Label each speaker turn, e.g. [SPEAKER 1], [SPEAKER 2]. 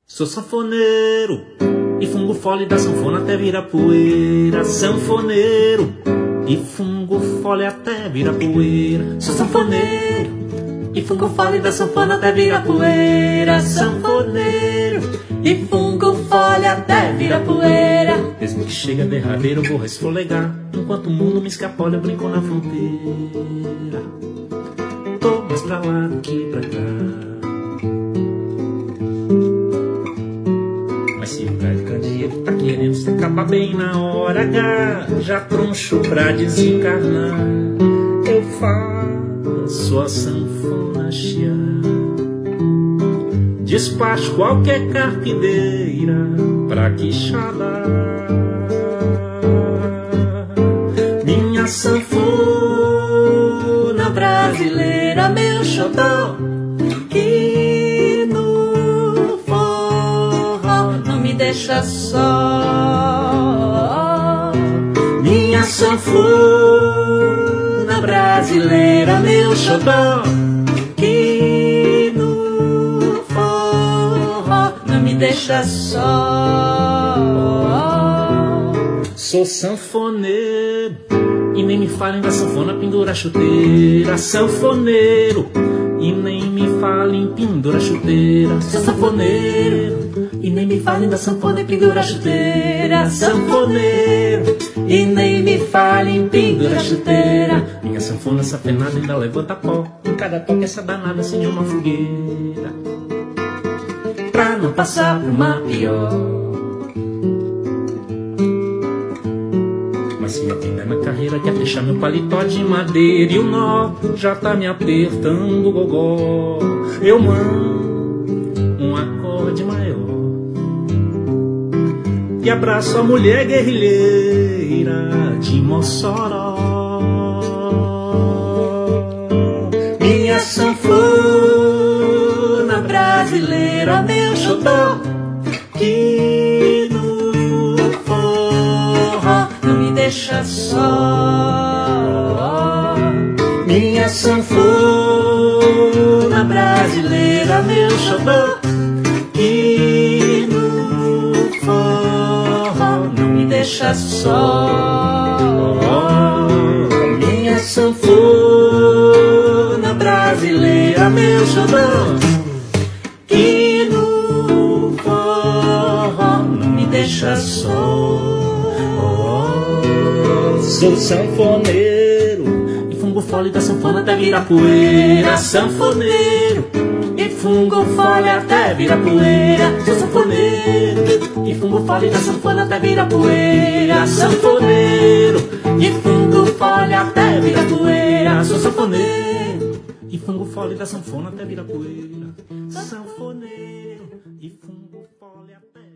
[SPEAKER 1] Sou sanfoneiro e fungo fole da sanfona até vira poeira. Sanfoneiro e fungo fole até vira poeira. Sou sanfoneiro e fungo fole da sanfona até vira poeira. Sanfoneiro e fungo fole até vira poeira. Mesmo que chega derradeiro eu vou resfolegar, enquanto o mundo me escapola eu brinco na fronteira. Tô mais pra lá do que pra cá. Mas se o velho candeeiro tá querendo se acabar bem na hora H, já troncho pra desencarnar, eu faço a sanfona chiar. Despacho qualquer carpideira pra quixada. Minha sanfona brasileira, meu xodó, que no forró não me deixa só. Minha sanfona brasileira, meu xodó, que no forró não me deixa só. Sou sanfoneiro e nem me falem da sanfona pendura chuteira. Sanfoneiro e nem me falem pendura chuteira. Sou sanfoneiro e nem me falem da sanfona pendura chuteira. Sanfoneiro e nem me falem pendura chuteira. Minha sanfona safenada ainda levanta pó, em cada toque essa danada acende uma fogueira, pra não passar por uma pior. Se a vida na carreira quer fechar meu paletó de madeira e o nó já tá me apertando o gogó, eu mando um acorde maior e abraço a mulher guerrilheira de Mossoró. Minha sanfona brasileira, meu xodó, que no forró não me deixa só. Minha sanfona brasileira, meu xodó, que no forró não me deixa só. Minha sanfona brasileira, meu xodó, que no forró não me deixa só. Sou sanfoneiro e fungo fole da sanfona até vira poeira. Sanfoneiro e fungo fole até vira poeira. Sou sanfoneiro e fungo fole da sanfona até vira poeira. Sanfoneiro e fungo fole até vira poeira. Sou sanfoneiro e fungo fole da sanfona até vira poeira. Sanfoneiro e fungo fole até